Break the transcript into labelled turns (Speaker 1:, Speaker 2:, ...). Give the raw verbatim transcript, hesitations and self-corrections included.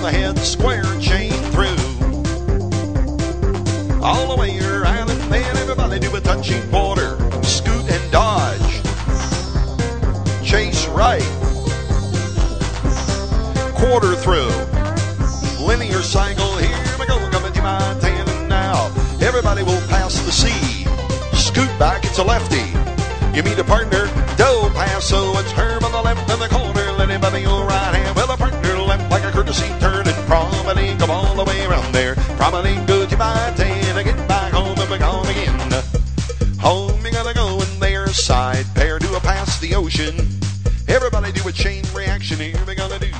Speaker 1: the head, square chain through. All the way around and then everybody do a touching quarter. Scoot and dodge. Chase right. Quarter through. Linear cycle, here we go, coming to my tan now. Everybody will pass the C. Scoot back, it's a lefty. You meet a partner, do pass, so it's her on the left in the corner. Let anybody go right hand. Well, the partner left like a courtesy turn and promenade, come all the way around there. Promenade, go to my tan, get back home and be gone again. Home, you gotta go in there, side pair, do a pass the ocean. Everybody do a chain reaction, here we gonna do